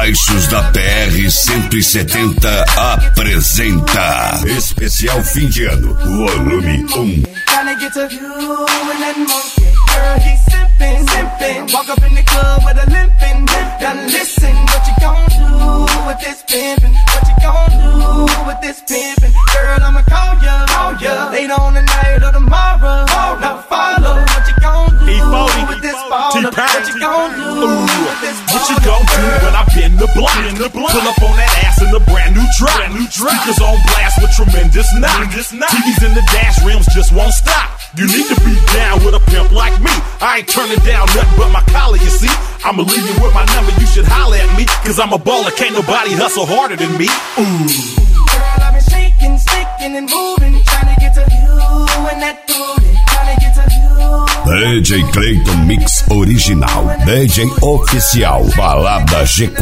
Baixos da PR-170 apresenta Especial Fim de Ano, volume 1. Walk up in the club with a limpin'. Now listen, what you gon' do with this pimpin'? What you gon' do with this pimpin'? Girl, I'ma call ya later on tonight or tomorrow. Now follow what you gon' do with this baller. What you gon' do with this baller? What you gon' do when I bend the block? Pull up on that ass in a brand new drop. Speakers on blast with tremendous knock. TVs in the dash, rims just won't stop. You need to be down with a pimp like me. I ain't turning down nothing but my collar, you see. I'ma leave you with my number, you should holler at me. Cause I'm a baller, can't nobody hustle harder than me. Girl, I've been shaking, sticking and moving, trying to get to you and that booty, trying to get to you. DJ Clayton Mix Original, DJ Oficial, balada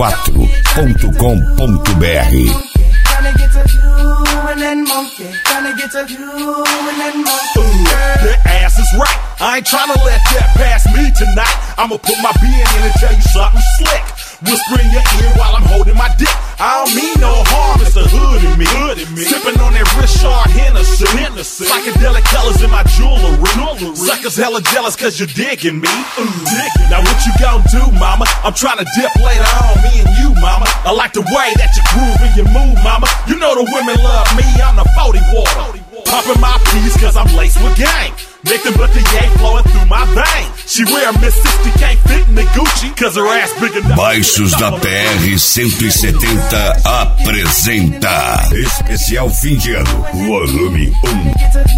g4.com.br. Tryna get to you and that monkey. Tryna get to you and that monkey. That ass is right. I ain't tryna let that pass me tonight. I'ma put my being in and tell you something slick. Whisper in your ear while I'm holding my dick. I don't mean no harm, it's the hood in me. Sipping on that Richard Hennessy. Psychedelic colors in my jewelry. Suckers hella jealous cause you're digging me. Now what you gon' do, mama? I'm tryna dip later on, me and you, mama. I like the way that you groove and you move, mama. You know the women love me, I'm the 40 water. Popping my peas cause I'm laced with gang. Nothing but the yank flowing through my vein. She wear a Miss 60, can't fit in the Gucci cause her ass big enough. Baixos da PR-170 apresenta Especial Fim de Ano, volume 1.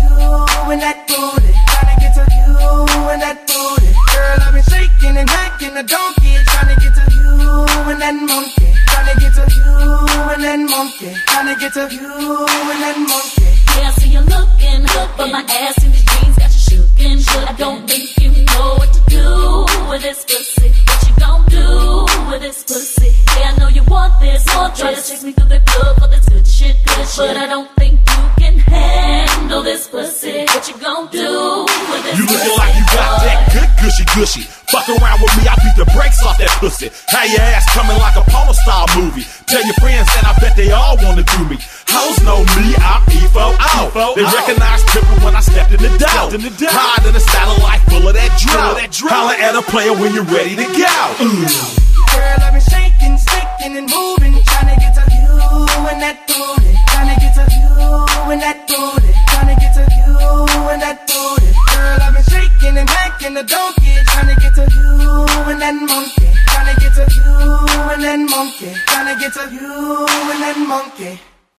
Girl, I've been shaking and hacking the donkey, trying to get to you and that monkey. Trying to get to you and that monkey. Trying to get to you and that monkey. Yeah, I see you looking, but my ass in these jeans got you shookin'. I don't think you know what to do with this pussy. What you gon' do with this pussy? Yeah, I know you want this. Try to chase me through the club for this good shit. But I don't think you can handle this pussy. What you gon' do with this pussy? You looking like you got that good gushy. Fuck around with me, I beat the brakes off that pussy. How your ass coming like a porno style movie. Tell your friends and I bet they all wanna do me. Hoes know me, I'm EFO out. They recognize Triple when I stepped in the door. Hide in a satellite full of that drill. Holler at a player when you're ready to go. Girl, I've been shaking, sticking and moving, trying to get to you and that booty. Trying to get to you and that booty. Trying to get to you and that booty. Girl, I've been shaking and hacking the donkey, trying to get to you and that monkey. Trying to get to you and that monkey. Trying to get to you and that monkey.